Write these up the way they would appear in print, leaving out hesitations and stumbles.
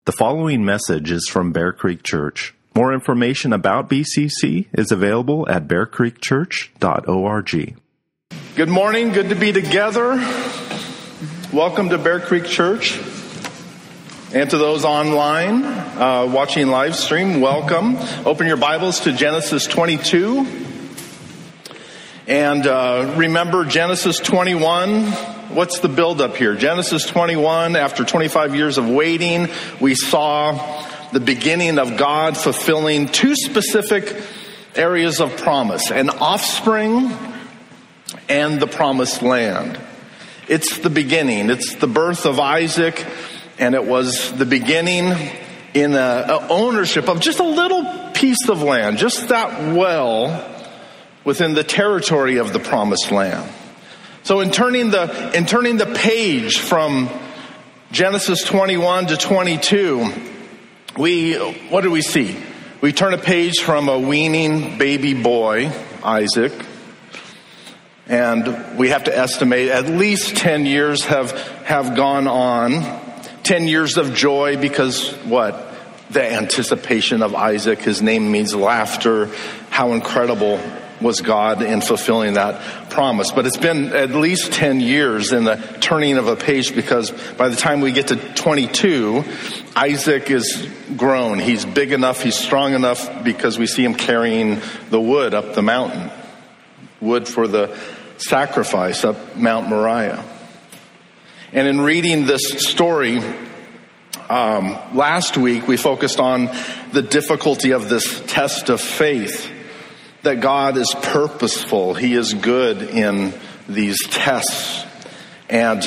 The following message is from Bear Creek Church. More information about BCC is available at bearcreekchurch.org. Good morning. Good to be together. Welcome to Bear Creek Church. And to those online watching live stream, welcome. Open your Bibles to Genesis 22. And remember Genesis 21. What's the buildup here? Genesis 21, after 25 years of waiting, we saw the beginning of God fulfilling two specific areas of promise: an offspring and the promised land. It's the beginning. It's the birth of Isaac, and it was the beginning in a ownership of just a little piece of land, just that well within the territory of the promised land. So in turning the page from Genesis 21 to 22, what do we see? We turn a page from a weaning baby boy, Isaac, and we have to estimate at least 10 years have gone on. 10 years of joy because what? The anticipation of Isaac. His name means laughter. How incredible was God in fulfilling that promise. But it's been at least 10 years in the turning of a page, because by the time we get to 22, Isaac is grown. He's big enough, he's strong enough, because we see him carrying the wood up the mountain. Wood for the sacrifice up Mount Moriah. And in reading this story, last week we focused on the difficulty of this test of faith. That God is purposeful. He is good in these tests. And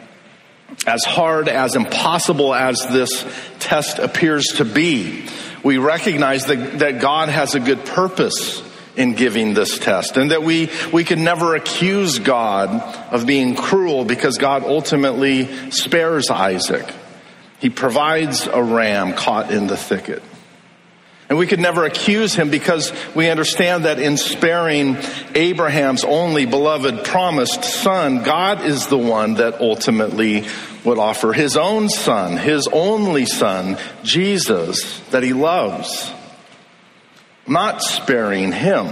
as hard, as impossible as this test appears to be, we recognize that God has a good purpose in giving this test. And that we can never accuse God of being cruel, because God ultimately spares Isaac. He provides a ram caught in the thicket. And we could never accuse him, because we understand that in sparing Abraham's only beloved promised son, God is the one that ultimately would offer his own son, his only son, Jesus, that he loves. Not sparing him,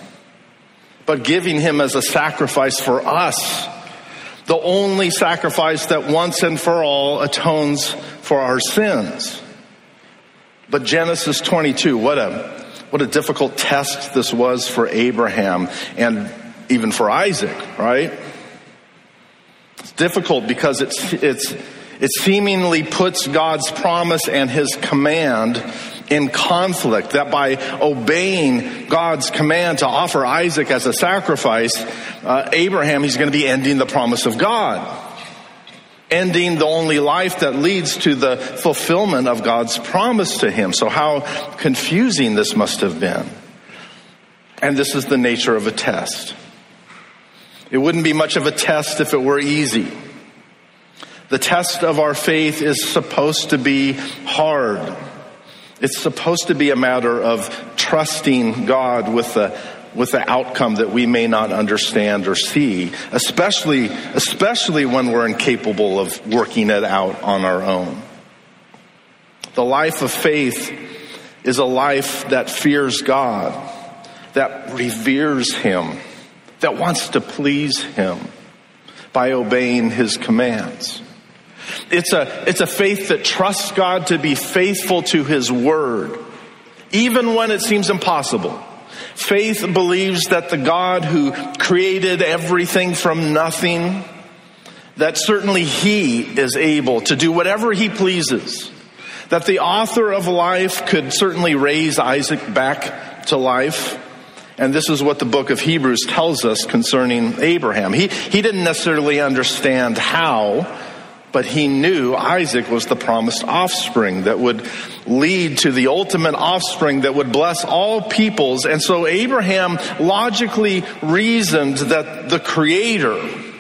but giving him as a sacrifice for us. The only sacrifice that once and for all atones for our sins. But Genesis 22, what a difficult test this was for Abraham and even for Isaac, right? It's difficult because it seemingly puts God's promise and his command in conflict. That by obeying God's command to offer Isaac as a sacrifice, Abraham, he's going to be ending the promise of God. Ending the only life that leads to the fulfillment of God's promise to him. So how confusing this must have been. And this is the nature of a test. It wouldn't be much of a test if it were easy. The test of our faith is supposed to be hard. It's supposed to be a matter of trusting God with the outcome that we may not understand or see, especially when we're incapable of working it out on our own. The life of faith is a life that fears God, that reveres him, that wants to please him by obeying his commands. It's a faith that trusts God to be faithful to his word, even when it seems impossible. Faith believes that the God who created everything from nothing, that certainly he is able to do whatever he pleases. That the author of life could certainly raise Isaac back to life. And this is what the book of Hebrews tells us concerning Abraham. He didn't necessarily understand how, but he knew Isaac was the promised offspring that would lead to the ultimate offspring that would bless all peoples. And so Abraham logically reasoned that the Creator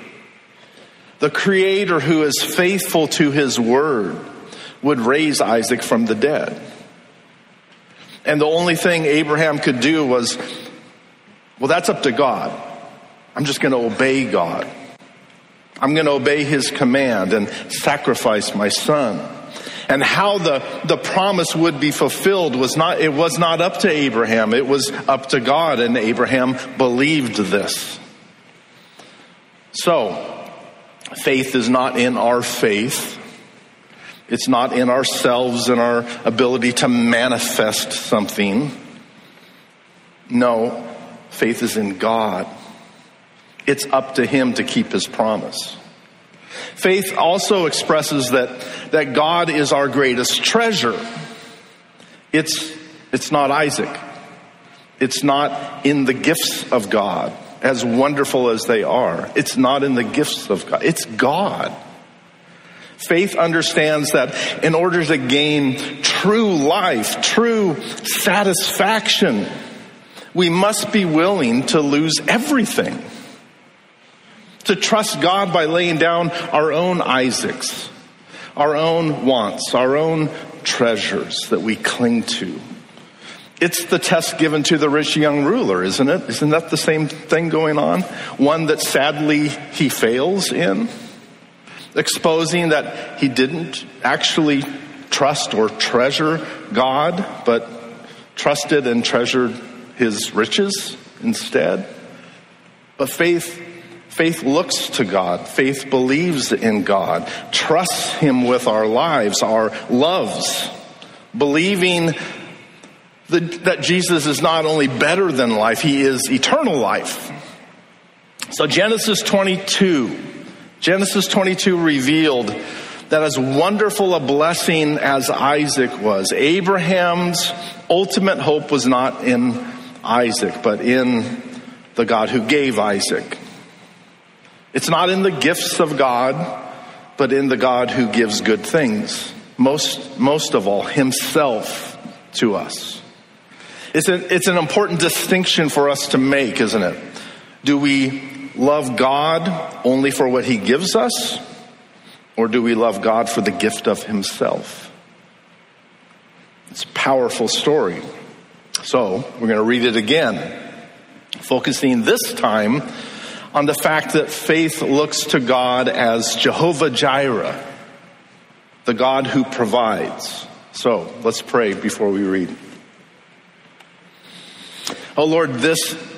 who is faithful to his word, would raise Isaac from the dead. And the only thing Abraham could do was, well, that's up to God. I'm just going to obey God. I'm going to obey his command and sacrifice my son. And how the promise would be fulfilled was not up to Abraham, it was up to God, and Abraham believed this. So, faith is not in our faith. It's not in ourselves and our ability to manifest something. No, faith is in God. It's up to him to keep his promise. Faith also expresses that God is our greatest treasure. It's not Isaac. It's not in the gifts of God, as wonderful as they are. It's not in the gifts of God. It's God. Faith understands that in order to gain true life, true satisfaction, we must be willing to lose everything. To trust God by laying down our own Isaacs, our own wants, our own treasures that we cling to. It's the test given to the rich young ruler, isn't it? Isn't that the same thing going on? One that sadly he fails in, exposing that he didn't actually trust or treasure God, but trusted and treasured his riches instead. But faith looks to God. Faith believes in God, trusts him with our lives, our loves, believing that Jesus is not only better than life, he is eternal life. So Genesis 22 revealed that as wonderful a blessing as Isaac was, Abraham's ultimate hope was not in Isaac, but in the God who gave Isaac. It's not in the gifts of God, but in the God who gives good things. Most of all, himself to us. It's an important distinction for us to make, isn't it? Do we love God only for what he gives us? Or do we love God for the gift of himself? It's a powerful story. So, we're going to read it again, focusing this time on the fact that faith looks to God as Jehovah Jireh, the God who provides. So, let's pray before we read. Oh Lord, this